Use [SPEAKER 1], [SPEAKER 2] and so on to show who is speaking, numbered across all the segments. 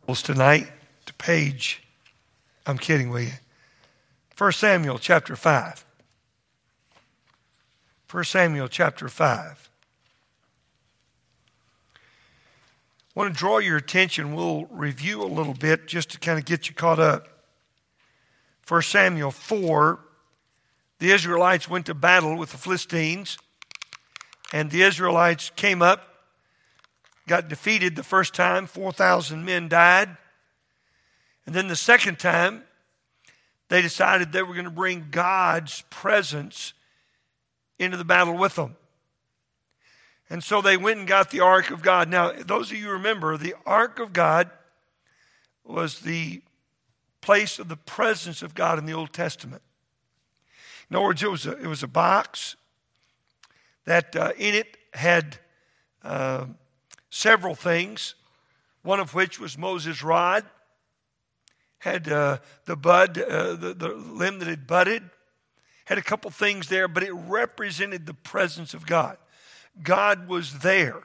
[SPEAKER 1] Tonight to page, I'm kidding with you, 1 Samuel chapter 5. 1 Samuel chapter 5. I want to draw your attention. We'll review a little bit just to kind of get you caught up. 1 Samuel 4, the Israelites went to battle with the Philistines, and the Israelites came up, got defeated the first time. 4,000 men died. And then the second time, they decided they were going to bring God's presence into the battle with them. And so they went and got the Ark of God. Now, those of you who remember, the Ark of God was the place of the presence of God in the Old Testament. In other words, it was a box that in it had several things, one of which was Moses' rod, had the bud, the limb that had budded, had a couple things there, but it represented the presence of God. God was there.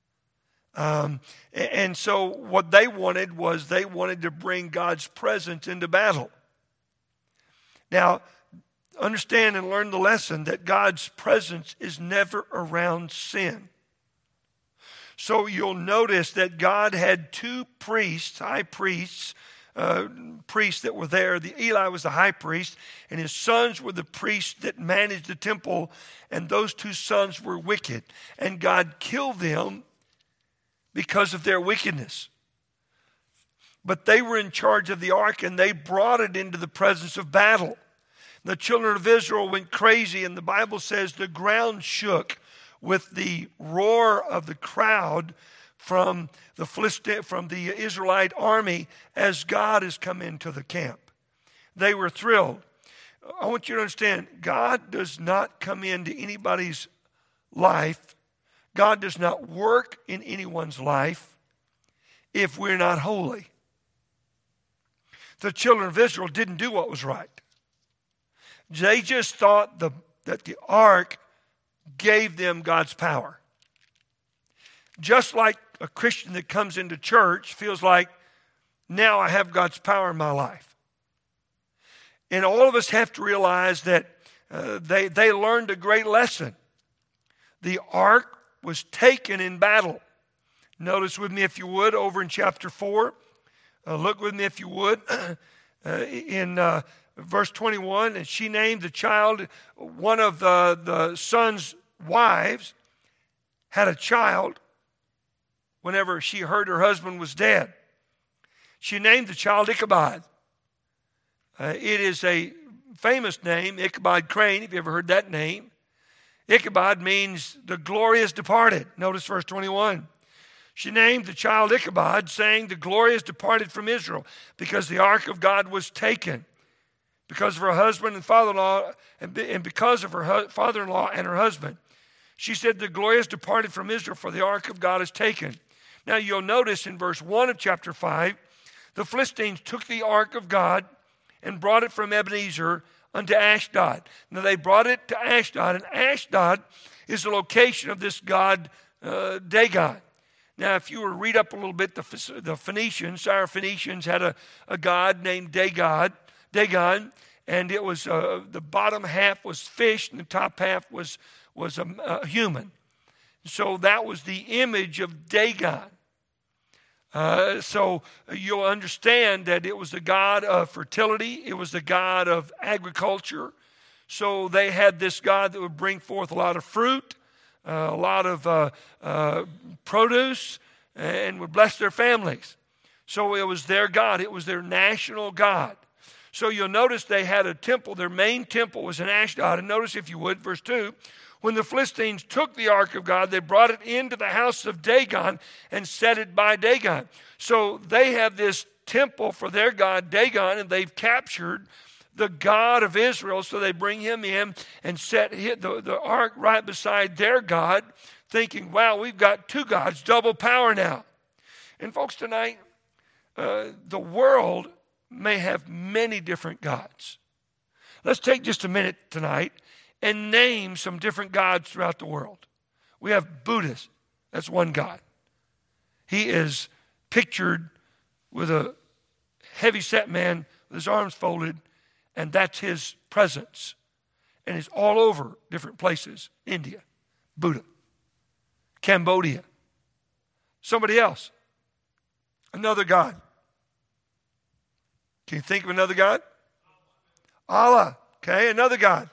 [SPEAKER 1] And so what they wanted was they wanted to bring God's presence into battle. Now, understand and learn the lesson that God's presence is never around sin. So you'll notice that God had two priests, high priests, priests that were there. Eli was the high priest, and his sons were the priests that managed the temple, and those two sons were wicked. And God killed them because of their wickedness. But they were in charge of the ark, and they brought it into the presence of battle. The children of Israel went crazy, and the Bible says the ground shook with the roar of the crowd from the Israelite army as God has come into the camp. They were thrilled. I want you to understand, God does not come into anybody's life. God does not work in anyone's life if we're not holy. The children of Israel didn't do what was right. They just thought that the ark gave them God's power. Just like a Christian that comes into church feels like, now I have God's power in my life. And all of us have to realize that they learned a great lesson. The ark was taken in battle. Notice with me, if you would, over in chapter 4. Look with me, if you would, in verse 21. And she named the child, one of the son's wives had a child whenever she heard her husband was dead. She named the child Ichabod. It is a famous name, Ichabod Crane, if you ever heard that name. Ichabod means the glorious departed. Notice verse 21. She named the child Ichabod, saying, the glorious departed from Israel, because the ark of God was taken. Because of her husband and father-in-law, and because of her father-in-law and her husband. She said, the glorious departed from Israel, for the ark of God is taken. Now you'll notice in verse 1 of chapter 5, the Philistines took the ark of God and brought it from Ebenezer unto Ashdod. Now they brought it to Ashdod, and Ashdod is the location of this god Dagon. Now if you were to read up a little bit, the Phoenicians, Syrophoenicians had a god named Dagon, and it was the bottom half was fish and the top half was a human. So that was the image of Dagon. So you'll understand that it was the god of fertility. It was the god of agriculture. So they had this god that would bring forth a lot of fruit, a lot of produce, and would bless their families. So it was their god. It was their national god. So you'll notice they had a temple. Their main temple was in Ashdod. And notice, if you would, verse 2, when the Philistines took the ark of God, they brought it into the house of Dagon and set it by Dagon. So they have this temple for their god, Dagon, and they've captured the God of Israel. So they bring him in and set the ark right beside their God, thinking, wow, we've got two gods, double power now. And folks, tonight, the world may have many different gods. Let's take just a minute tonight and name some different gods throughout the world. We have Buddhists. That's one god. He is pictured with a heavy-set man with his arms folded, and that's his presence. And it's all over different places. India, Buddha, Cambodia. Somebody else. Another God. Can you think of another God? Allah. Okay, another God.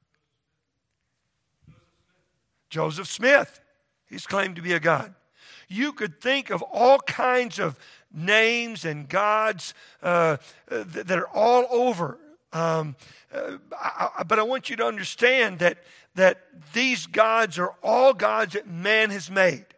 [SPEAKER 1] Joseph Smith. He's claimed to be a God. You could think of all kinds of names and gods that are all over. But I want you to understand that these gods are all gods that man has made.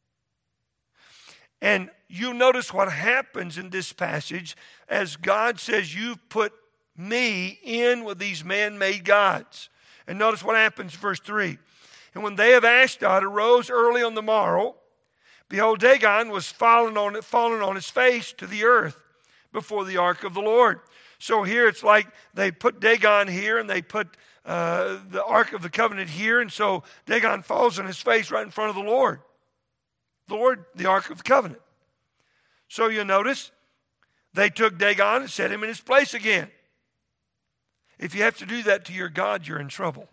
[SPEAKER 1] And you notice what happens in this passage as God says, you've put me in with these man-made gods. And notice what happens, verse 3. And when they of Ashdod arose early on the morrow, behold, Dagon was fallen on his face to the earth before the ark of the Lord. So here it's like they put Dagon here and they put the Ark of the Covenant here. And so Dagon falls on his face right in front of the Lord. The Ark of the Covenant. So you notice they took Dagon and set him in his place again. If you have to do that to your God, you're in trouble.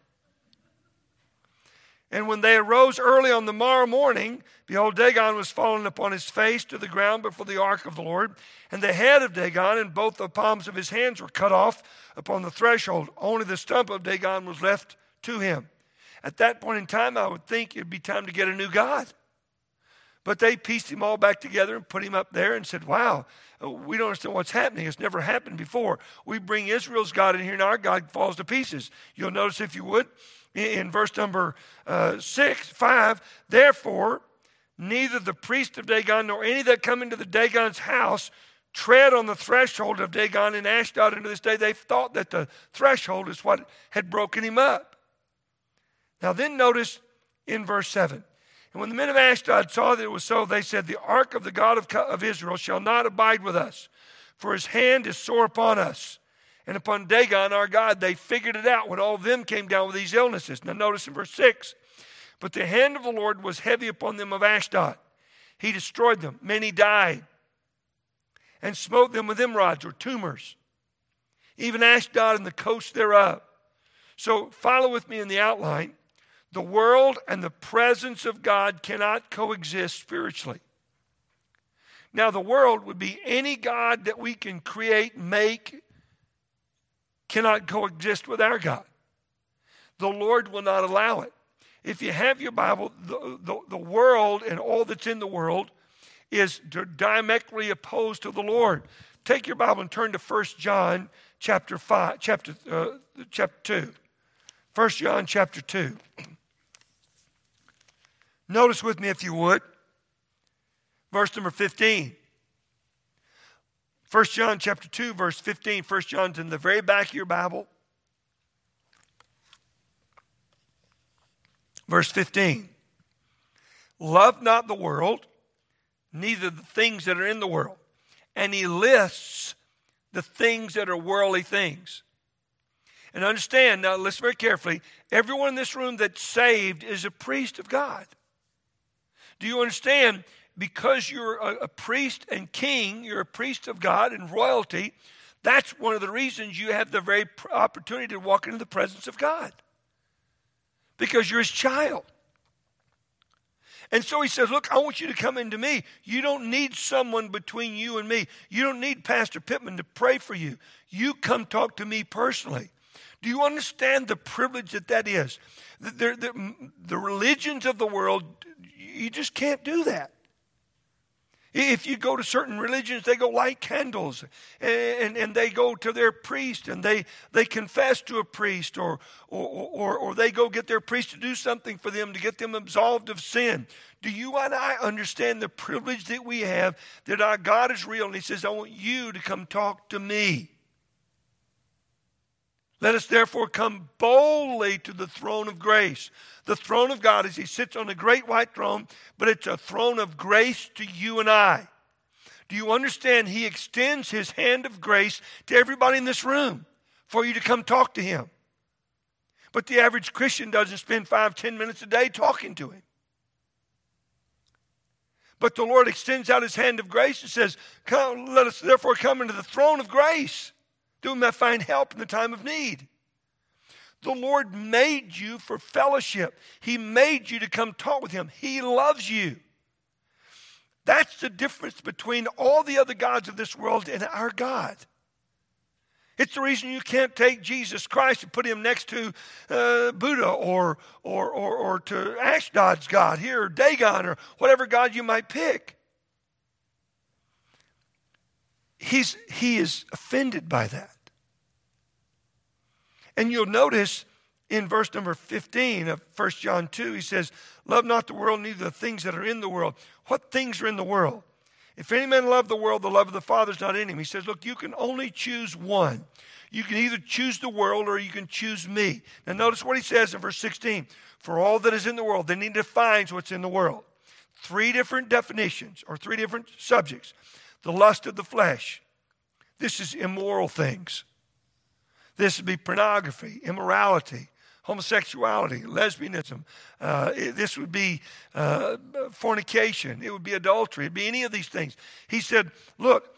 [SPEAKER 1] And when they arose early on the morrow morning, behold, Dagon was fallen upon his face to the ground before the ark of the Lord. And the head of Dagon and both the palms of his hands were cut off upon the threshold. Only the stump of Dagon was left to him. At that point in time, I would think it'd be time to get a new God. But they pieced him all back together and put him up there and said, wow, we don't understand what's happening. It's never happened before. We bring Israel's God in here and our God falls to pieces. You'll notice, if you would, in verse number 5, therefore, neither the priest of Dagon nor any that come into the Dagon's house tread on the threshold of Dagon in Ashdod unto this day. They thought that the threshold is what had broken him up. Now then notice in verse 7. And when the men of Ashdod saw that it was so, they said, the ark of the God of Israel shall not abide with us, for his hand is sore upon us. And upon Dagon, our God, they figured it out when all of them came down with these illnesses. Now notice in verse 6, but the hand of the Lord was heavy upon them of Ashdod. He destroyed them. Many died and smote them with emerods or tumors, even Ashdod and the coast thereof. So follow with me in the outline. The world and the presence of God cannot coexist spiritually. Now the world would be any God that we can create, make, cannot coexist with our God. The Lord will not allow it. If you have your Bible, the world and all that's in the world is diametrically opposed to the Lord. Take your Bible and turn to 1 John chapter 2. 1 John chapter 2. Notice with me, if you would, verse number 15. 1 John chapter 2, verse 15. 1 John's in the very back of your Bible. Verse 15. Love not the world, neither the things that are in the world. And he lists the things that are worldly things. And understand, now listen very carefully, everyone in this room that's saved is a priest of God. Do you understand? Because you're a priest and king, you're a priest of God and royalty, that's one of the reasons you have the very opportunity to walk into the presence of God. Because you're his child. And so he says, look, I want you to come into me. You don't need someone between you and me. You don't need Pastor Pittman to pray for you. You come talk to me personally. Do you understand the privilege that is? The religions of the world, you just can't do that. If you go to certain religions, they go light candles and they go to their priest and they confess to a priest or they go get their priest to do something for them to get them absolved of sin. Do you and I understand the privilege that we have, that our God is real and he says, I want you to come talk to me. Let us therefore come boldly to the throne of grace. The throne of God is he sits on a great white throne, but it's a throne of grace to you and I. Do you understand? He extends his hand of grace to everybody in this room for you to come talk to him. But the average Christian doesn't spend 5-10 minutes a day talking to him. But the Lord extends out his hand of grace and says, come, let us therefore come into the throne of grace, that we may find help in the time of need. The Lord made you for fellowship. He made you to come talk with him. He loves you. That's the difference between all the other gods of this world and our God. It's the reason you can't take Jesus Christ and put him next to Buddha or to Ashdod's God here, or Dagon, or whatever God you might pick. He is offended by that. And you'll notice in verse number 15 of 1 John 2, he says, love not the world, neither the things that are in the world. What things are in the world? If any man love the world, the love of the Father is not in him. He says, look, you can only choose one. You can either choose the world or you can choose me. Now notice what he says in verse 16. For all that is in the world, then he defines what's in the world. 3 different definitions or 3 different subjects. The lust of the flesh. This is immoral things. This would be pornography, immorality, homosexuality, lesbianism. This would be fornication. It would be adultery. It would be any of these things. He said, look,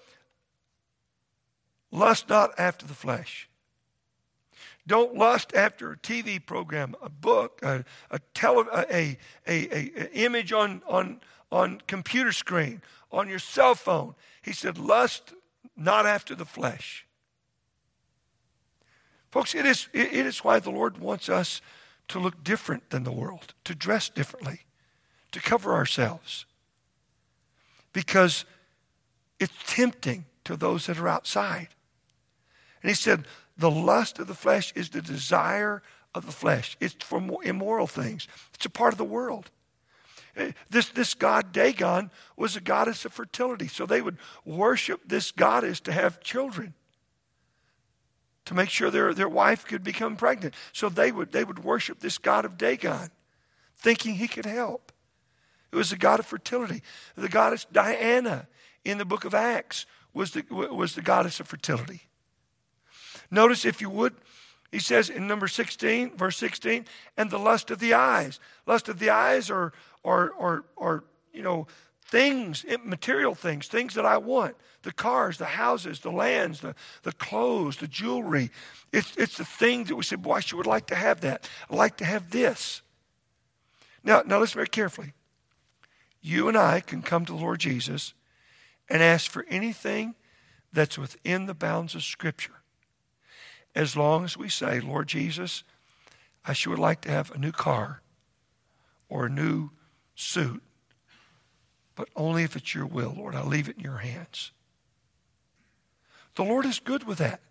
[SPEAKER 1] lust not after the flesh. Don't lust after a TV program, a book, a image on computer screen, on your cell phone. He said, lust not after the flesh. Folks, it is why the Lord wants us to look different than the world, to dress differently, to cover ourselves. Because it's tempting to those that are outside. And he said, the lust of the flesh is the desire of the flesh. It's for immoral things. It's a part of the world. This god Dagon was a goddess of fertility. So they would worship this goddess to have children, to make sure their wife could become pregnant. So they would worship this god of Dagon, thinking he could help. It was the god of fertility. The goddess Diana in the book of Acts was the goddess of fertility. Notice, if you would, he says in number 16, verse 16, and the lust of the eyes. Lust of the eyes are things, material things that I want. The cars, the houses, the lands, the clothes, the jewelry. It's the things that we say, boy, I sure would like to have that. I'd like to have this. Now listen very carefully. You and I can come to the Lord Jesus and ask for anything that's within the bounds of Scripture. As long as we say, Lord Jesus, I sure would like to have a new car or a new suit, but only if it's your will, Lord. I'll leave it in your hands. The Lord is good with that.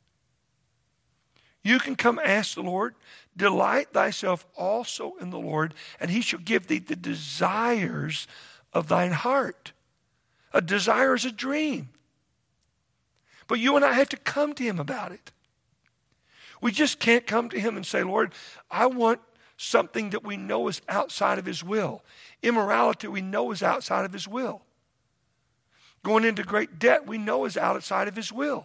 [SPEAKER 1] You can come ask the Lord, delight thyself also in the Lord, and he shall give thee the desires of thine heart. A desire is a dream. But you and I have to come to him about it. We just can't come to him and say, Lord, I want something that we know is outside of his will. Immorality we know is outside of his will. Going into great debt we know is outside of his will.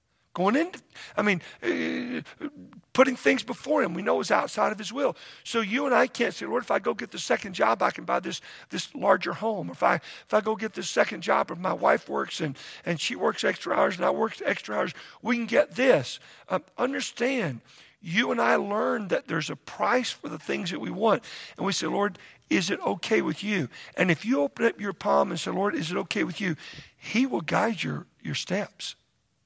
[SPEAKER 1] Putting things before him we know is outside of his will. So you and I can't say, Lord, if I go get the second job, I can buy this larger home. If I go get this second job, if my wife works and she works extra hours and I work extra hours, we can get this. Understand, you and I learn that there's a price for the things that we want. And we say, Lord, is it okay with you? And if you open up your palm and say, Lord, is it okay with you? He will guide your steps.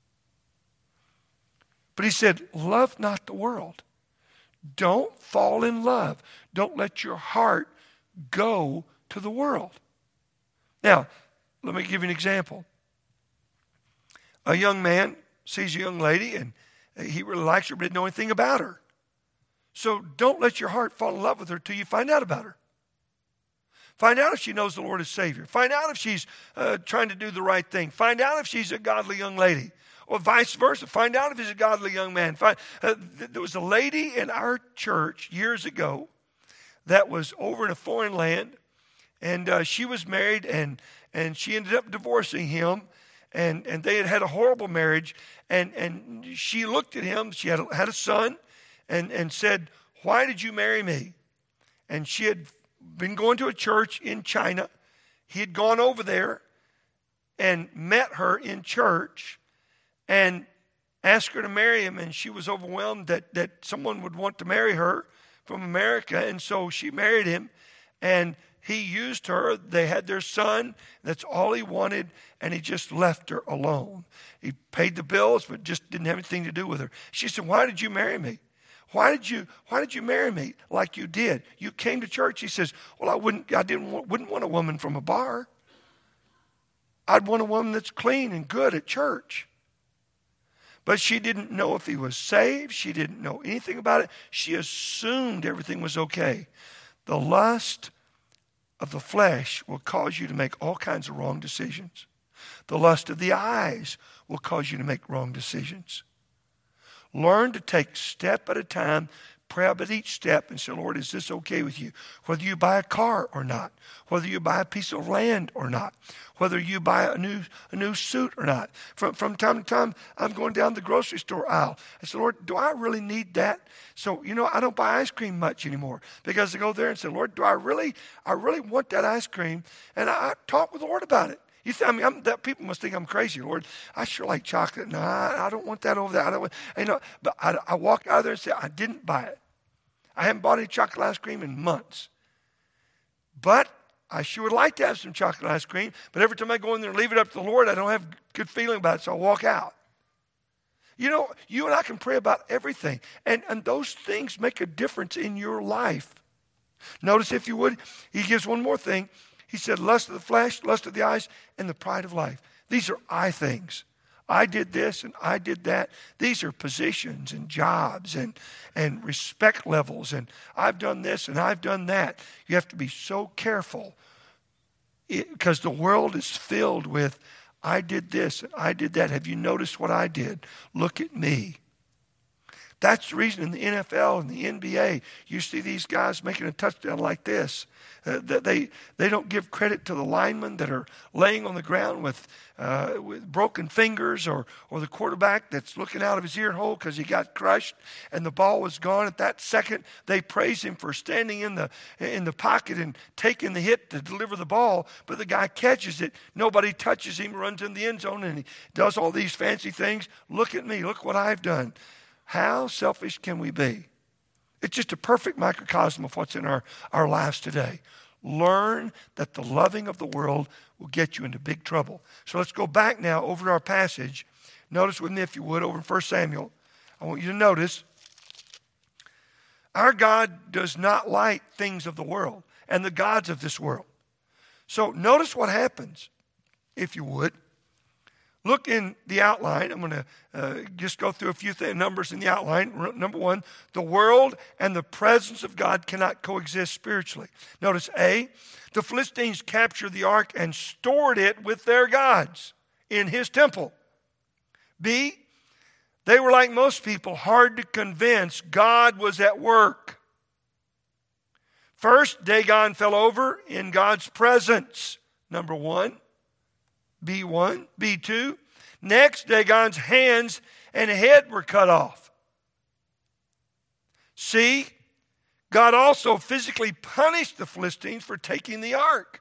[SPEAKER 1] But he said, love not the world. Don't fall in love. Don't let your heart go to the world. Now, let me give you an example. A young man sees a young lady and he really likes her but didn't know anything about her. So don't let your heart fall in love with her till you find out about her. Find out if she knows the Lord as Savior. Find out if she's trying to do the right thing. Find out if she's a godly young lady. Or vice versa. Find out if he's a godly young man. There was a lady in our church years ago that was over in a foreign land. And she was married and she ended up divorcing him. And they had a horrible marriage. And she looked at him. She had a son and said, why did you marry me? And she had been going to a church in China. he had gone over there and met her in church and asked her to marry him, and she was overwhelmed that someone would want to marry her from America, and so she married him, and he used her. They had their son. That's all he wanted, and he just left her alone. He paid the bills, but just didn't have anything to do with her. She said, "Why did you marry me? Why did you marry me like you did? You came to church." He says, "Well, I wouldn't want a woman from a bar. I'd want a woman that's clean and good at church." But she didn't know if he was saved. She didn't know anything about it. She assumed everything was okay. The lust of the flesh will cause you to make all kinds of wrong decisions. The lust of the eyes will cause you to make wrong decisions. Learn to take step at a time, pray about each step and say, "Lord, is this okay with you?" Whether you buy a car or not, whether you buy a piece of land or not, whether you buy a new suit or not. From time to time, I'm going down the grocery store aisle. I say, "Lord, do I really need that?" So, I don't buy ice cream much anymore because I go there and say, "Lord, do I really want that ice cream?" And I talk with the Lord about it. That people must think I'm crazy. "Lord, I sure like chocolate. No, I don't want that over there. I don't want, But I walk out there and say, "I didn't buy it. I haven't bought any chocolate ice cream in months. But I sure would like to have some chocolate ice cream. But every time I go in there and leave it up to the Lord, I don't have a good feeling about it, so I walk out." You and I can pray about everything. And those things make a difference in your life. Notice, if you would, he gives one more thing. He said, lust of the flesh, lust of the eyes, and the pride of life. These are I things. I did this and I did that. These are positions and jobs and respect levels. And I've done this and I've done that. You have to be so careful because the world is filled with, "I did this and I did that. Have you noticed what I did? Look at me." That's the reason in the NFL and the NBA, you see these guys making a touchdown like this. They don't give credit to the linemen that are laying on the ground with broken fingers, or the quarterback that's looking out of his ear hole because he got crushed and the ball was gone at that second. They praise him for standing in the pocket and taking the hit to deliver the ball, but the guy catches it. Nobody touches him, runs in the end zone, and he does all these fancy things. "Look at me. Look what I've done." How selfish can we be? It's just a perfect microcosm of what's in our lives today. Learn that the loving of the world will get you into big trouble. So let's go back now over to our passage. Notice with me, if you would, over in 1 Samuel. I want you to notice, our God does not like things of the world and the gods of this world. So notice what happens, if you would. Look in the outline. I'm going to just go through a few numbers in the outline. Number one, the world and the presence of God cannot coexist spiritually. Notice A, the Philistines captured the ark and stored it with their gods in his temple. B, they were like most people, hard to convince God was at work. First, Dagon fell over in God's presence. Number one. B1, B2. Next, Dagon's hands and head were cut off. C, God also physically punished the Philistines for taking the ark.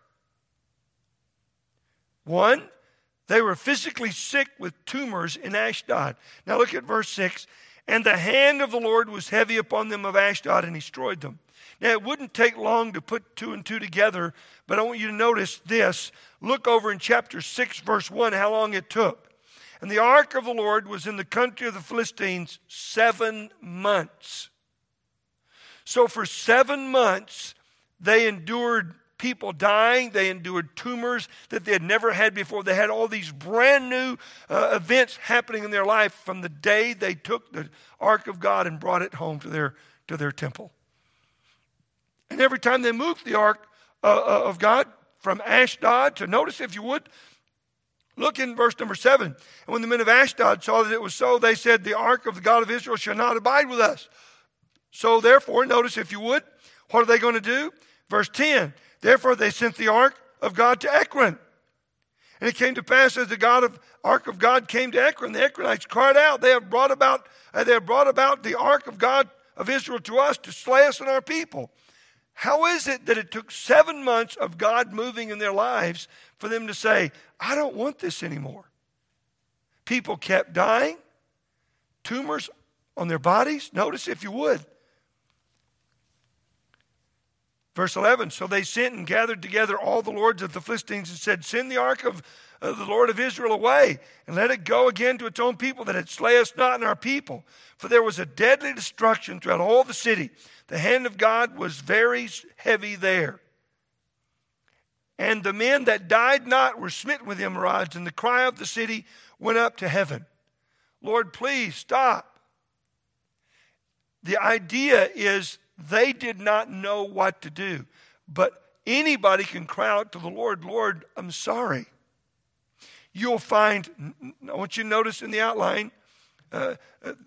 [SPEAKER 1] 1, they were physically sick with tumors in Ashdod. Now look at verse 6. And the hand of the Lord was heavy upon them of Ashdod, and he destroyed them. Now, it wouldn't take long to put 2 and 2 together, but I want you to notice this. Look over in chapter 6, verse 1, how long it took. And the ark of the Lord was in the country of the Philistines 7 months. So for 7 months, they endured people dying. They endured tumors that they had never had before. They had all these brand new events happening in their life from the day they took the ark of God and brought it home to their temple. And every time they moved the ark of God from Ashdod to, notice if you would, look in verse number 7. And when the men of Ashdod saw that it was so, they said, the ark of the God of Israel shall not abide with us. So therefore, notice if you would, what are they going to do? Verse 10, therefore they sent the ark of God to Ekron. And it came to pass as the ark of God came to Ekron, the Ekronites cried out, they have brought about the ark of God of Israel to us to slay us and our people. How is it that it took 7 months of God moving in their lives for them to say, I don't want this anymore? People kept dying, tumors on their bodies. Notice if you would. Verse 11, so they sent and gathered together all the lords of the Philistines and said, send the ark of the Lord of Israel away, and let it go again to its own people, that it slay us not and our people. For there was a deadly destruction throughout all the city. The hand of God was very heavy there. And the men that died not were smitten with hemorrhoids, and the cry of the city went up to heaven. Lord, please stop. The idea is they did not know what to do. But anybody can cry out to the Lord, Lord, I'm sorry. You'll find, I want you to notice in the outline, 2,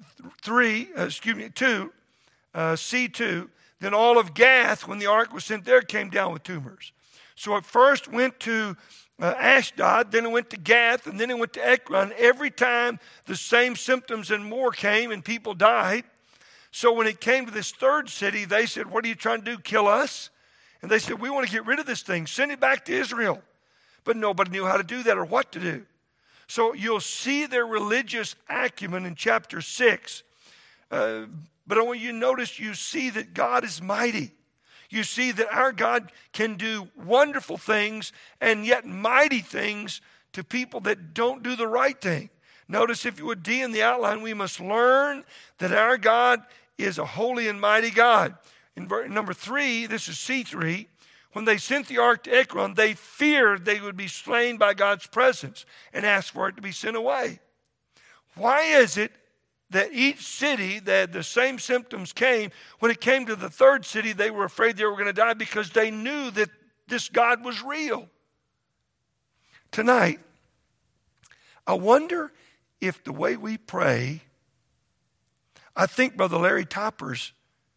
[SPEAKER 1] C2, then all of Gath, when the ark was sent there, came down with tumors. So it first went to Ashdod, then it went to Gath, and then it went to Ekron. Every time the same symptoms and more came and people died. So when it came to this third city, they said, what are you trying to do, kill us? And they said, we want to get rid of this thing. Send it back to Israel. But nobody knew how to do that or what to do. So you'll see their religious acumen in chapter 6. But I want you to notice, you see that God is mighty. You see that our God can do wonderful things and yet mighty things to people that don't do the right thing. Notice, if you would, D in the outline, we must learn that our God is a holy and mighty God. In number 3, this is C3, when they sent the ark to Ekron, they feared they would be slain by God's presence and asked for it to be sent away. Why is it that each city, that the same symptoms came, when it came to the third city, they were afraid they were going to die because they knew that this God was real? Tonight, I wonder if the way we pray, I think Brother Larry Topper's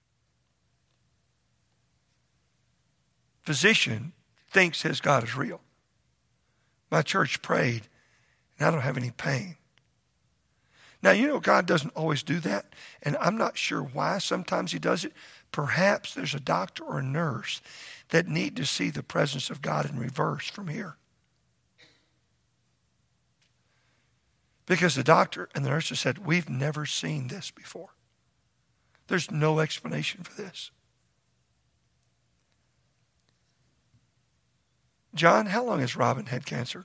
[SPEAKER 1] physician thinks his God is real. My church prayed, and I don't have any pain. Now, you know, God doesn't always do that, and I'm not sure why sometimes he does it. Perhaps there's a doctor or a nurse that need to see the presence of God in reverse from here. Because the doctor and the nurse have said, we've never seen this before. There's no explanation for this. John, how long has Robin had cancer?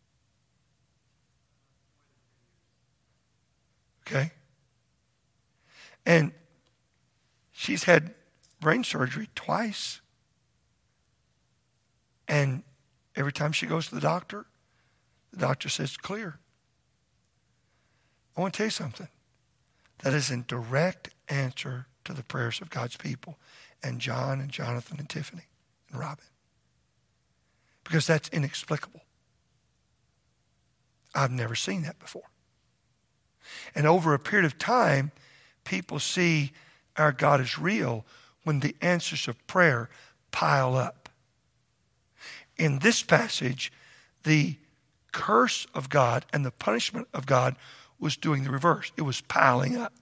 [SPEAKER 1] Okay. And she's had brain surgery twice. And every time she goes to the doctor says clear. I want to tell you something. That is in direct answer to the prayers of God's people, and John and Jonathan and Tiffany and Robin. Because that's inexplicable. I've never seen that before. And over a period of time, people see our God is real when the answers of prayer pile up. In this passage, the curse of God and the punishment of God was doing the reverse. It was piling up.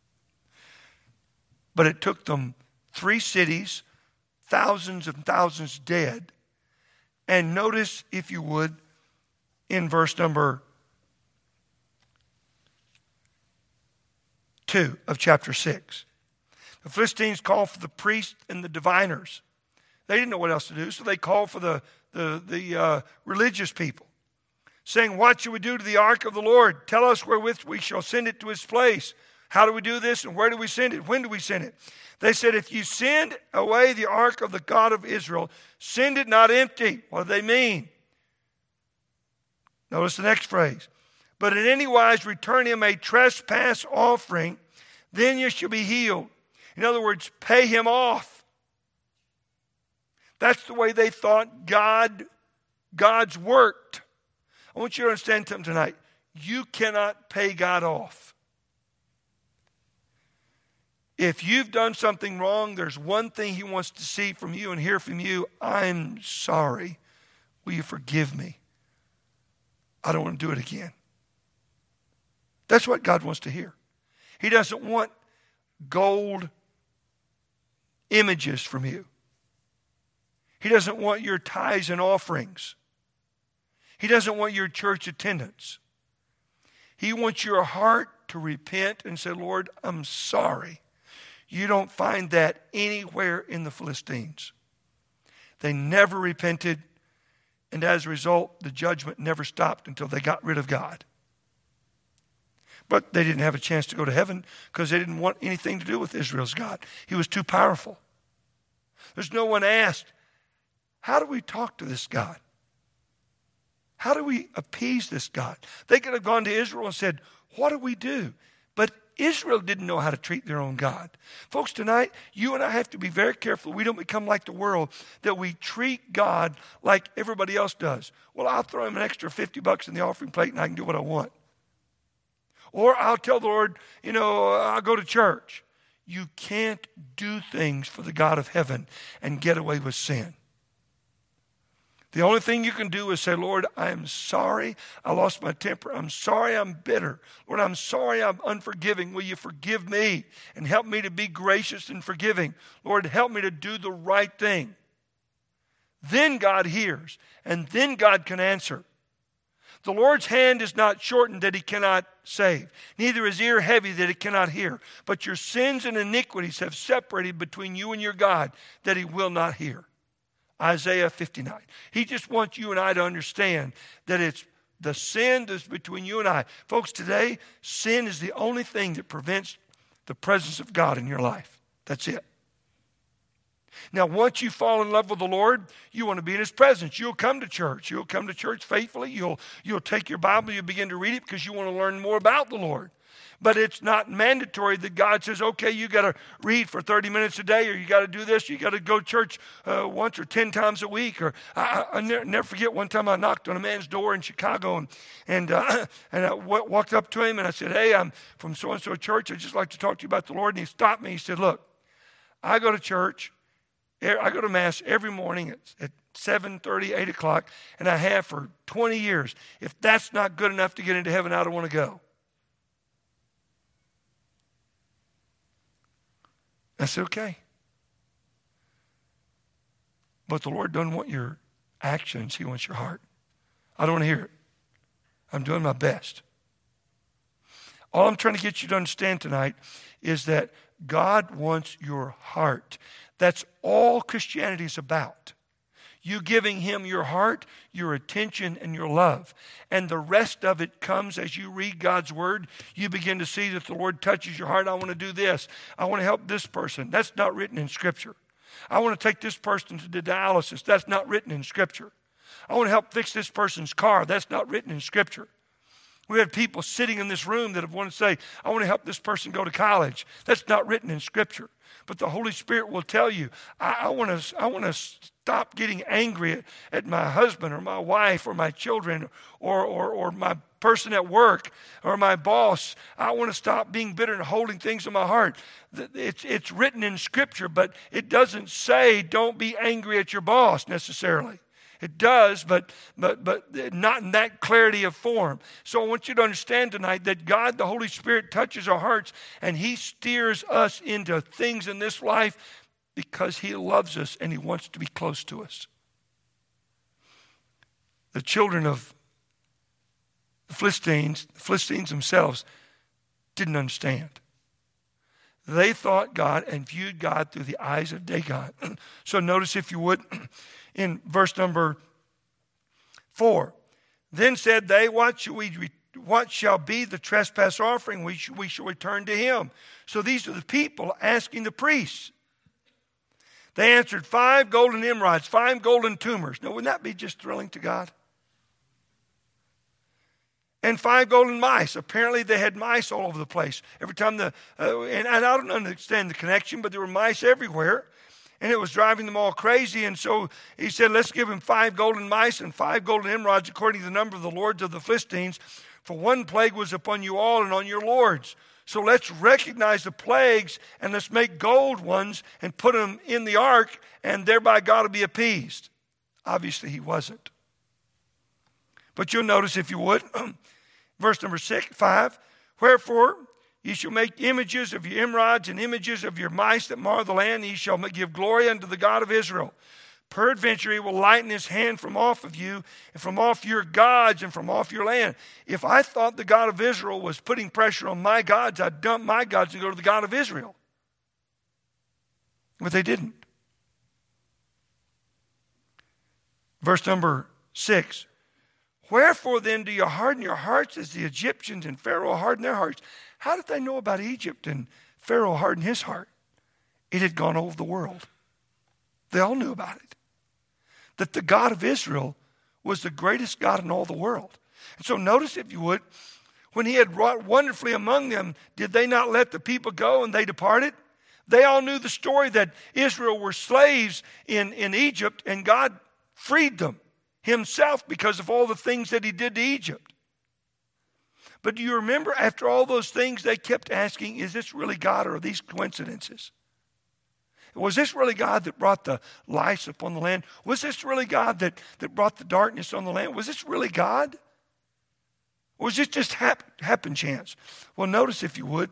[SPEAKER 1] But it took them 3 cities, thousands and thousands dead. And notice, if you would, in verse number 2 of chapter 6. The Philistines called for the priests and the diviners. They didn't know what else to do, so they called for the religious people, saying, what shall we do to the ark of the Lord? Tell us wherewith we shall send it to his place. How do we do this, and where do we send it? When do we send it? They said, if you send away the ark of the God of Israel, send it not empty. What do they mean? Notice the next phrase. But in any wise return him a trespass offering, then you shall be healed. In other words, pay him off. That's the way they thought God's worked. I want you to understand something tonight. You cannot pay God off. If you've done something wrong, there's one thing he wants to see from you and hear from you. I'm sorry. Will you forgive me? I don't want to do it again. That's what God wants to hear. He doesn't want gold images from you. He doesn't want your tithes and offerings. He doesn't want your church attendance. He wants your heart to repent and say, Lord, I'm sorry. You don't find that anywhere in the Philistines. They never repented, and as a result, the judgment never stopped until they got rid of God. But they didn't have a chance to go to heaven because they didn't want anything to do with Israel's God. He was too powerful. There's no one asked, how do we talk to this God? How do we appease this God? They could have gone to Israel and said, what do we do? But Israel didn't know how to treat their own God. Folks, tonight, you and I have to be very careful we don't become like the world, that we treat God like everybody else does. Well, I'll throw him an extra $50 in the offering plate and I can do what I want. Or I'll tell the Lord, I'll go to church. You can't do things for the God of heaven and get away with sin. The only thing you can do is say, Lord, I am sorry I lost my temper. I'm sorry I'm bitter. Lord, I'm sorry I'm unforgiving. Will you forgive me and help me to be gracious and forgiving? Lord, help me to do the right thing. Then God hears, and then God can answer. The Lord's hand is not shortened that he cannot save, neither is ear heavy that it cannot hear. But your sins and iniquities have separated between you and your God, that he will not hear. Isaiah 59. He just wants you and I to understand that it's the sin that's between you and I. Folks, today, sin is the only thing that prevents the presence of God in your life. That's it. Now, once you fall in love with the Lord, you want to be in his presence. You'll come to church. You'll come to church faithfully. You'll take your Bible. You'll begin to read it because you want to learn more about the Lord. But it's not mandatory that God says, okay, you got to read for 30 minutes a day, or you got to do this, you got to go to church once or 10 times a week. Or I never forget one time I knocked on a man's door in Chicago and I walked up to him and I said, hey, I'm from so-and-so church. I'd just like to talk to you about the Lord. And he stopped me. He said, look, I go to church. I go to Mass every morning at 7:30, 8 o'clock, and I have for 20 years. If that's not good enough to get into heaven, I don't want to go. I said, okay. But the Lord doesn't want your actions. He wants your heart. I don't want to hear it. I'm doing my best. All I'm trying to get you to understand tonight is that God wants your heart. That's all Christianity is about. You giving him your heart, your attention, and your love. And the rest of it comes as you read God's word. You begin to see that the Lord touches your heart. I want to do this. I want to help this person. That's not written in Scripture. I want to take this person to the dialysis. That's not written in Scripture. I want to help fix this person's car. That's not written in Scripture. We have people sitting in this room that have wanted to say, I want to help this person go to college. That's not written in Scripture. But the Holy Spirit will tell you, I want to stop getting angry at my husband or my wife or my children or my person at work or my boss. I want to stop being bitter and holding things in my heart. It's written in Scripture, but it doesn't say don't be angry at your boss necessarily. It does, but not in that clarity of form. So I want you to understand tonight that God, the Holy Spirit, touches our hearts and he steers us into things in this life because he loves us and he wants to be close to us. The children of the Philistines themselves didn't understand. They thought God and viewed God through the eyes of Dagon. So notice, if you would, in verse number 4, then said they, what shall be the trespass offering? We shall return to him. So these are the people asking the priests. They answered, 5 golden emerods, 5 golden tumors. Now, wouldn't that be just thrilling to God? And 5 golden mice. Apparently they had mice all over the place. Every time and I don't understand the connection, but there were mice everywhere. And it was driving them all crazy. And so he said, let's give him 5 golden mice and 5 golden emerods according to the number of the lords of the Philistines. For one plague was upon you all and on your lords. So let's recognize the plagues and let's make gold ones and put them in the ark, and thereby God will be appeased. Obviously he wasn't. But you'll notice, if you would, verse number 5, wherefore ye shall make images of your emerods and images of your mice that mar the land. Ye shall give glory unto the God of Israel. Peradventure he will lighten his hand from off of you, and from off your gods, and from off your land. If I thought the God of Israel was putting pressure on my gods, I'd dump my gods and go to the God of Israel. But they didn't. Verse number 6. Wherefore then do you harden your hearts as the Egyptians and Pharaoh hardened their hearts? How did they know about Egypt and Pharaoh hardened his heart? It had gone over the world. They all knew about it. That the God of Israel was the greatest God in all the world. And so notice, if you would, when he had wrought wonderfully among them, did they not let the people go and they departed? They all knew the story that Israel were slaves in Egypt, and God freed them himself because of all the things that he did to Egypt. But do you remember, after all those things, they kept asking, is this really God or are these coincidences? Was this really God that brought the lice upon the land? Was this really God that brought the darkness on the land? Was this really God? Or was this just happen chance? Well, notice, if you would,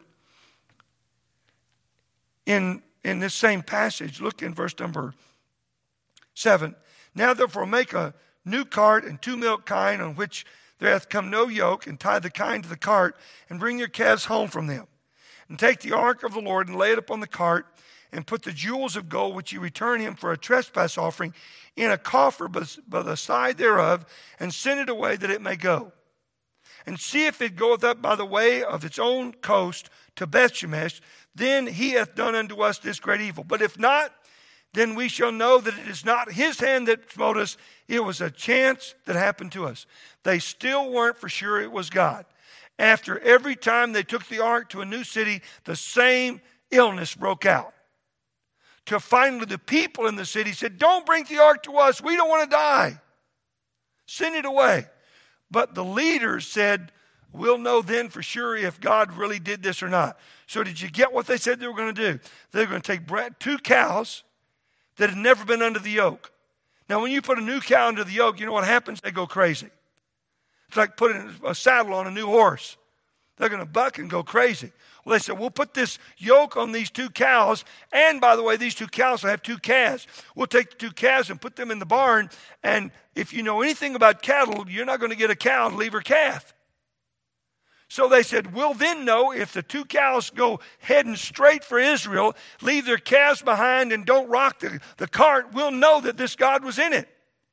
[SPEAKER 1] in this same passage, look in verse number 7. Now therefore make a new cart and 2 milk kine on which there hath come no yoke, and tie the kine to the cart, and bring your calves home from them. And take the ark of the Lord and lay it upon the cart, and put the jewels of gold which ye return him for a trespass offering in a coffer by the side thereof, and send it away that it may go. And see if it goeth up by the way of its own coast to Bethshemesh, then he hath done unto us this great evil. But if not, then we shall know that it is not his hand that smote us, it was a chance that happened to us. They still weren't for sure it was God. After every time they took the ark to a new city, the same illness broke out. Till finally the people in the city said, don't bring the ark to us. We don't want to die. Send it away. But the leaders said, we'll know then for sure if God really did this or not. So did you get what they said they were going to do? They were going to take 2 cows that had never been under the yoke. Now, when you put a new cow under the yoke, you know what happens? They go crazy. It's like putting a saddle on a new horse. They're going to buck and go crazy. Well, they said, we'll put this yoke on these 2 cows. And by the way, these 2 cows will have 2 calves. We'll take the 2 calves and put them in the barn. And if you know anything about cattle, you're not going to get a cow to leave her calf. So they said, we'll then know if the 2 cows go heading straight for Israel, leave their calves behind and don't rock the cart, we'll know that this God was in it.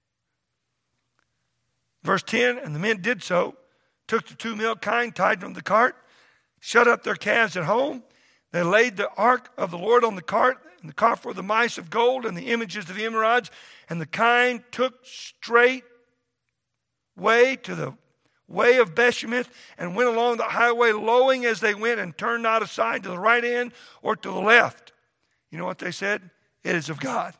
[SPEAKER 1] Verse 10, and the men did so, took the 2 milk kine, tied them to the cart, shut up their calves at home. They laid the ark of the Lord on the cart, and the coffer with the mice of gold and the images of the emerods, and the kine took straight way to the way of Bethshemesh, and went along the highway, lowing as they went, and turned not aside to the right hand or to the left. You know what they said? It is of God.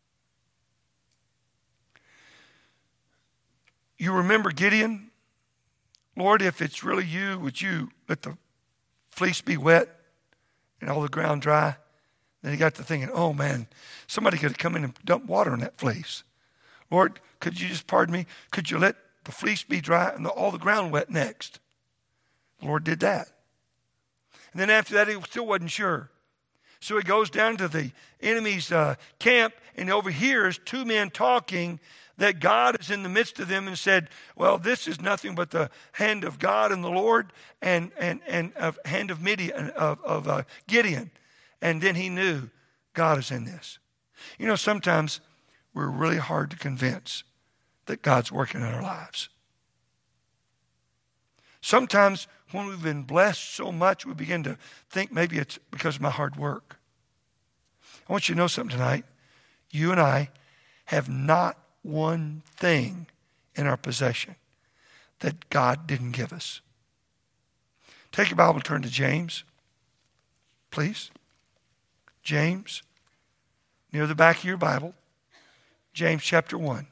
[SPEAKER 1] You remember Gideon? Lord, if it's really you, would you let the fleece be wet and all the ground dry? Then he got to thinking, oh man, somebody could have come in and dumped water on that fleece. Lord, could you just pardon me? Could you let the fleece be dry and all the ground wet next? The Lord did that. And then after that, he still wasn't sure. So he goes down to the enemy's camp and overhears 2 men talking that God is in the midst of them, and said, well, this is nothing but the hand of God and the Lord and of hand of Midian, of Gideon. And then he knew God is in this. You know, sometimes we're really hard to convince that God's working in our lives. Sometimes when we've been blessed so much, we begin to think maybe it's because of my hard work. I want you to know something tonight. You and I have not one thing in our possession that God didn't give us. Take your Bible and turn to James, please. James, near the back of your Bible. James chapter 1.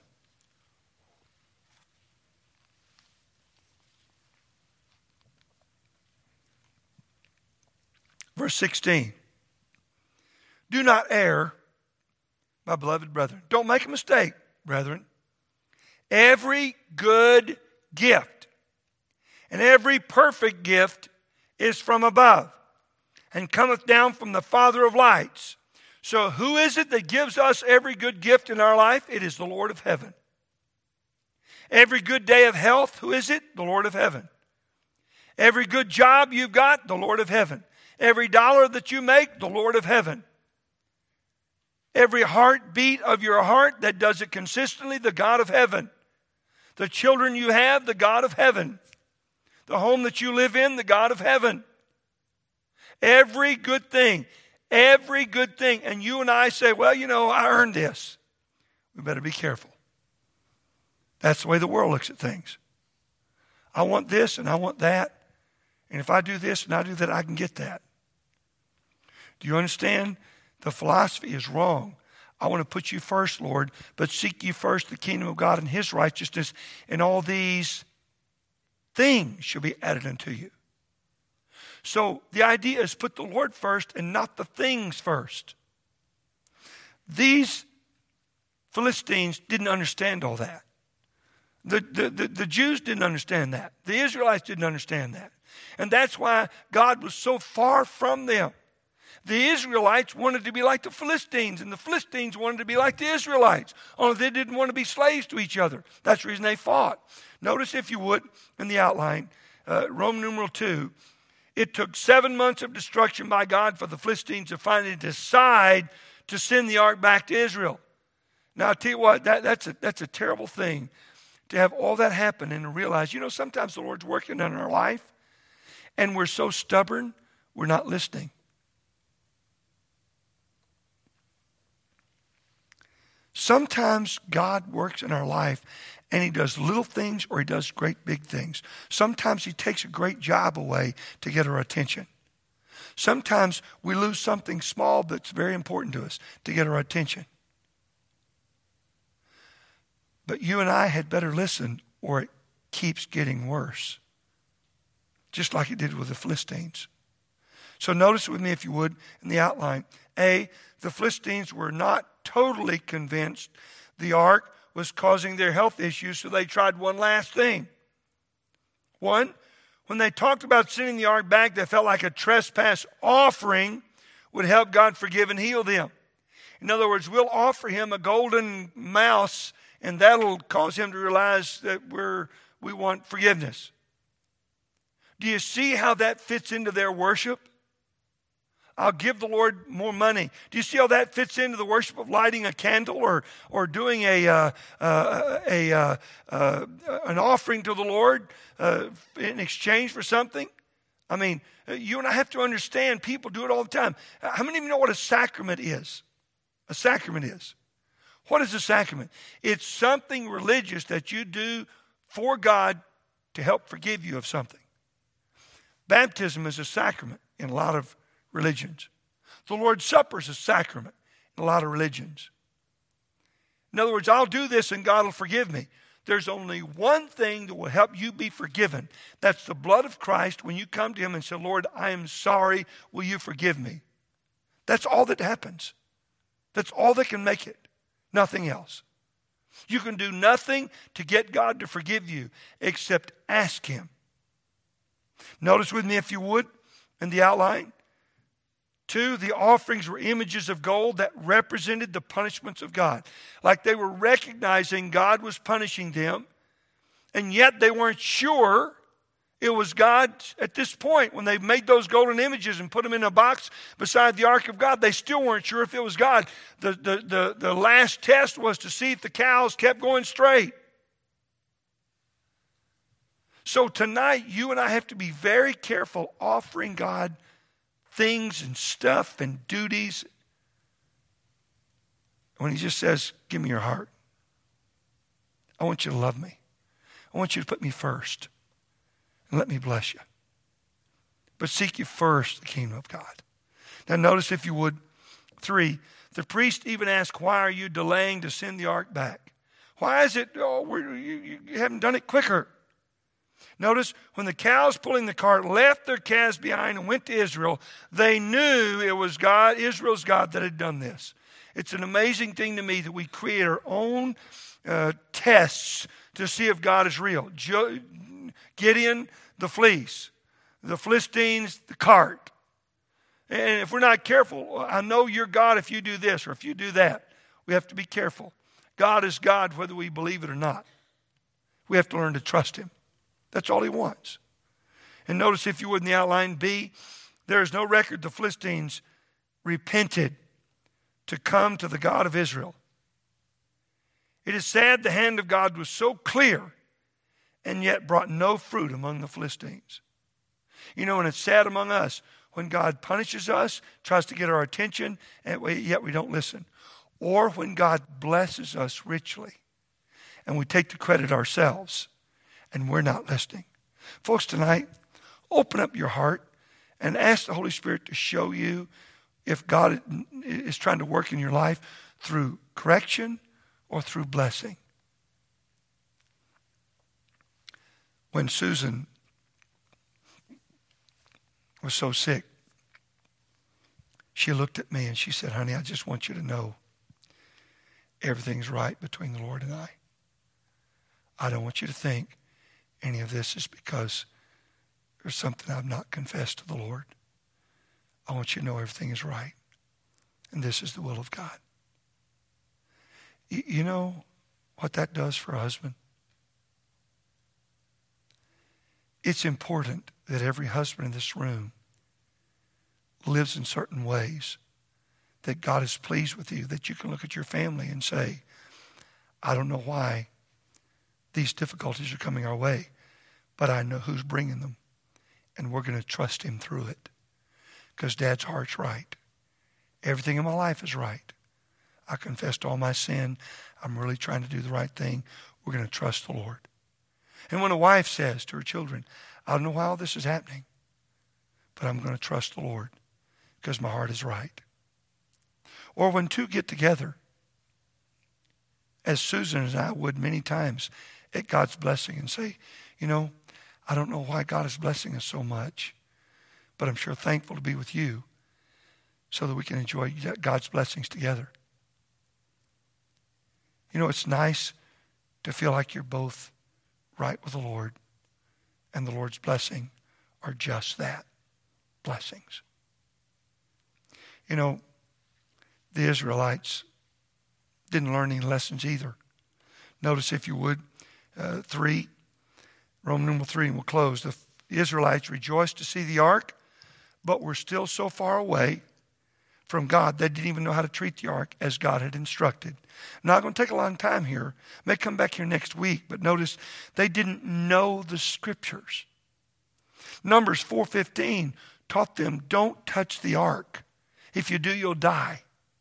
[SPEAKER 1] Verse 16. Do not err, my beloved brethren. Don't make a mistake, brethren. Every good gift and every perfect gift is from above, and cometh down from the Father of lights, So who is it that gives us every good gift in our life? It is the Lord of heaven. Every good day of health, who is it? The Lord of heaven. Every good job you've got, the Lord of heaven. Every dollar that you make, the Lord of heaven. Every heartbeat of your heart that does it consistently, the God of heaven. The children you have, the God of heaven. The home that you live in, the God of heaven. Every good thing. Every good thing. And you and I say, well, I earned this. We better be careful. That's the way the world looks at things. I want this and I want that. And if I do this and I do that, I can get that. Do you understand? The philosophy is wrong. I want to put you first, Lord, but seek ye first the kingdom of God and his righteousness, and all these things shall be added unto you. So the idea is put the Lord first and not the things first. These Philistines didn't understand all that. The Jews didn't understand that. The Israelites didn't understand that. And that's why God was so far from them. The Israelites wanted to be like the Philistines, and the Philistines wanted to be like the Israelites. Only they didn't want to be slaves to each other. That's the reason they fought. Notice, if you would, in the outline, Roman numeral 2, it took 7 months of destruction by God for the Philistines to finally decide to send the ark back to Israel. Now, I'll tell you what, that's a terrible thing to have all that happen and to realize, sometimes the Lord's working in our life, and we're so stubborn, we're not listening. Sometimes God works in our life and he does little things or he does great big things. Sometimes he takes a great job away to get our attention. Sometimes we lose something small that's very important to us to get our attention. But you and I had better listen or it keeps getting worse. Just like it did with the Philistines. So notice with me, if you would, in the outline. A, the Philistines were not totally convinced the ark was causing their health issues, so they tried one last thing. One, when they talked about sending the ark back, they felt like a trespass offering would help God forgive and heal them. In other words, we'll offer him a golden mouse, and that'll cause him to realize that we want forgiveness. Do you see how that fits into their worship? I'll give the Lord more money. Do you see how that fits into the worship of lighting a candle or doing an offering to the Lord in exchange for something? I mean, you and I have to understand people do it all the time. How many of you know what a sacrament is? A sacrament is. What is a sacrament? It's something religious that you do for God to help forgive you of something. Baptism is a sacrament in a lot of religions. The Lord's Supper is a sacrament in a lot of religions. In other words, I'll do this and God will forgive me. There's only one thing that will help you be forgiven. That's the blood of Christ when you come to him and say, Lord, I am sorry. Will you forgive me? That's all that happens. That's all that can make it. Nothing else. You can do nothing to get God to forgive you except ask him. Notice with me, if you would, in the outline. 2, the offerings were images of gold that represented the punishments of God. Like they were recognizing God was punishing them, and yet they weren't sure it was God at this point. When they made those golden images and put them in a box beside the ark of God, they still weren't sure if it was God. The last test was to see if the cows kept going straight. So tonight, you and I have to be very careful offering God things and stuff and duties when he just says, give me your heart. I want you to love me. I want you to put me first and let me bless you. But seek you first the kingdom of God. Now notice, if you would, 3, the priest even asked, why are you delaying to send the ark back? Why is it, you haven't done it quicker? Notice, when the cows pulling the cart left their calves behind and went to Israel, they knew it was God, Israel's God, that had done this. It's an amazing thing to me that we create our own tests to see if God is real. Gideon, the fleece. The Philistines, the cart. And if we're not careful, I know you're God if you do this or if you do that. We have to be careful. God is God whether we believe it or not. We have to learn to trust him. That's all he wants. And notice, if you would, in the outline B, there is no record the Philistines repented to come to the God of Israel. It is sad the hand of God was so clear and yet brought no fruit among the Philistines. You know, and it's sad among us when God punishes us, tries to get our attention, and yet we don't listen. Or when God blesses us richly and we take the credit ourselves and we're not listening. Folks, tonight, open up your heart and ask the Holy Spirit to show you if God is trying to work in your life through correction or through blessing. When Susan was so sick, she looked at me and she said, honey, I just want you to know everything's right between the Lord and I. I don't want you to think any of this is because there's something I've not confessed to the Lord. I want you to know everything is right. And this is the will of God. You know what that does for a husband? It's important that every husband in this room lives in certain ways that God is pleased with you, that you can look at your family and say, I don't know why these difficulties are coming our way, but I know who's bringing them, and we're going to trust him through it because Dad's heart's right. Everything in my life is right. I confessed all my sin. I'm really trying to do the right thing. We're going to trust the Lord. And when a wife says to her children, I don't know why all this is happening, but I'm going to trust the Lord because my heart is right. Or when two get together, as Susan and I would many times at God's blessing and say, you know, I don't know why God is blessing us so much, but I'm sure thankful to be with you so that we can enjoy God's blessings together. You know, it's nice to feel like you're both right with the Lord, and the Lord's blessing are just that, blessings. You know, the Israelites didn't learn any lessons either. Notice, if you would, 3, Roman numeral 3, and we'll close. The Israelites rejoiced to see the ark, but were still so far away from God, they didn't even know how to treat the ark as God had instructed. Not going to take a long time here. May come back here next week, but notice they didn't know the scriptures. Numbers 4:15 taught them, don't touch the ark. If you do, you'll die.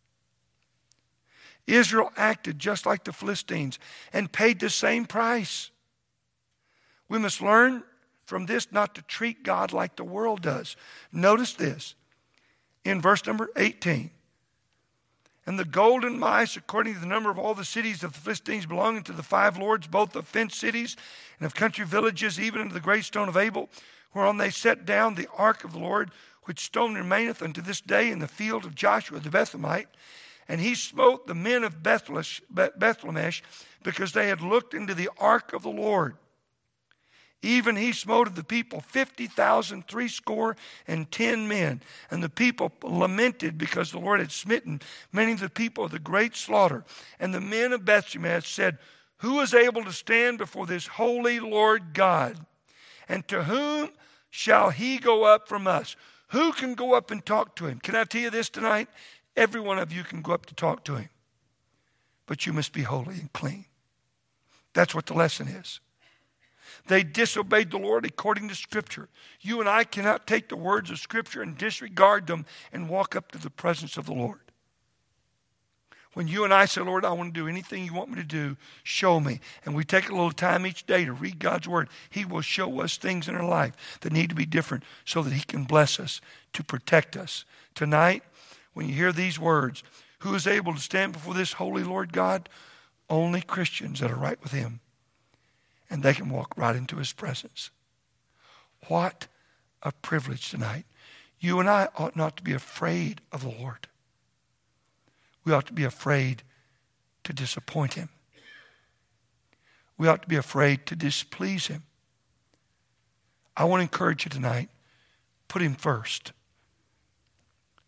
[SPEAKER 1] Israel acted just like the Philistines and paid the same price. We must learn from this not to treat God like the world does. Notice this in verse number 18. And the gold and mice, according to the number of all the cities of the Philistines belonging to the 5 lords, both of fenced cities and of country villages, even unto the great stone of Abel, whereon they set down the ark of the Lord, which stone remaineth unto this day in the field of Joshua the Bethlehemite. And he smote the men of Bethlehem because they had looked into the ark of the Lord. Even he smote of the people 50,000 threescore men. And the people lamented because the Lord had smitten many of the people of the great slaughter. And the men of Bethlehem said, who is able to stand before this holy Lord God? And to whom shall he go up from us? Who can go up and talk to him? Can I tell you this tonight? Every one of you can go up to talk to him. But you must be holy and clean. That's what the lesson is. They disobeyed the Lord according to Scripture. You and I cannot take the words of Scripture and disregard them and walk up to the presence of the Lord. When you and I say, Lord, I want to do anything you want me to do, show me. And we take a little time each day to read God's Word. He will show us things in our life that need to be different so that He can bless us, to protect us. Tonight, when you hear these words, who is able to stand before this holy Lord God? Only Christians that are right with Him. And they can walk right into His presence. What a privilege tonight. You and I ought not to be afraid of the Lord. We ought to be afraid to disappoint Him. We ought to be afraid to displease Him. I want to encourage you tonight, put Him first.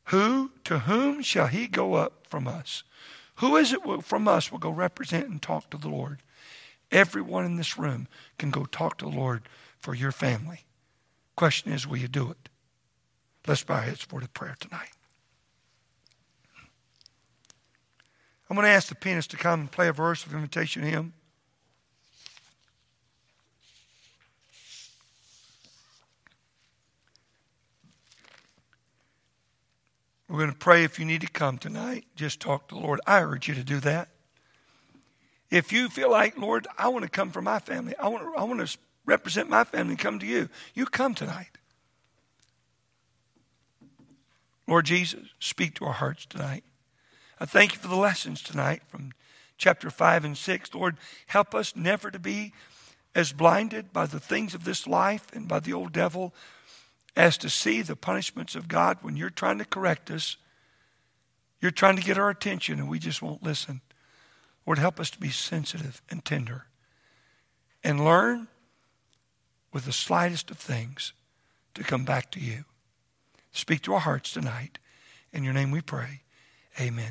[SPEAKER 1] To whom shall he go up from us? Who is it from us will go represent and talk to the Lord? Everyone in this room can go talk to the Lord for your family. Question is, will you do it? Let's bow our heads for the prayer tonight. I'm going to ask the pianist to come and play a verse of invitation hymn. We're going to pray. If you need to come tonight, just talk to the Lord. I urge you to do that. If you feel like, Lord, I want to come for my family. I want to represent my family and come to you. You come tonight. Lord Jesus, speak to our hearts tonight. I thank you for the lessons tonight from chapter 5 and 6. Lord, help us never to be as blinded by the things of this life and by the old devil as to see the punishments of God when you're trying to correct us. You're trying to get our attention and we just won't listen. Lord, help us to be sensitive and tender and learn with the slightest of things to come back to you. Speak to our hearts tonight. In your name we pray. Amen.